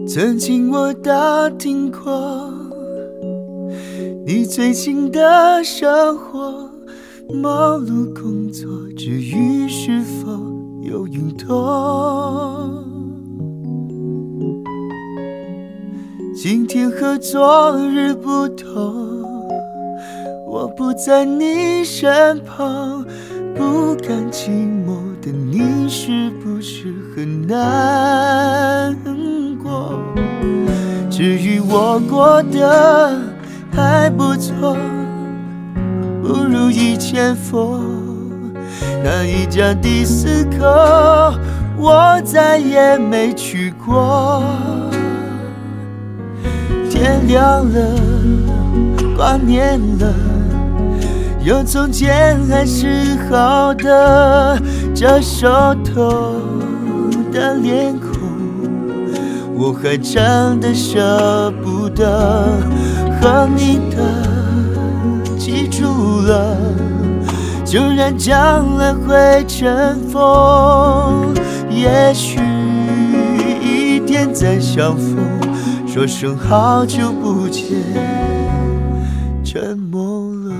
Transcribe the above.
曾经我打听过你最近的生活，忙碌工作，至于是否有云朵。今天和昨日不同，我不在你身旁，不甘寂寞的你是不是很难过？至于我过得还不错，不如以前佛。那一家第4口我再也没去过。天亮了，挂念了，有从前还是好的，这熟透的脸孔我还真的舍不得，和你的记住了，就让将来会尘封。也许一天再相逢，说声好久不见，沉默了。